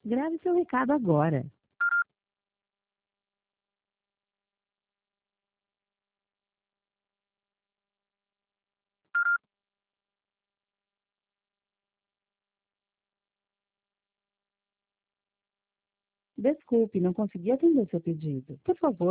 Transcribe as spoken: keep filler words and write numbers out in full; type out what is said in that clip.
Grave seu recado agora. Desculpe, não consegui atender seu pedido. Por favor,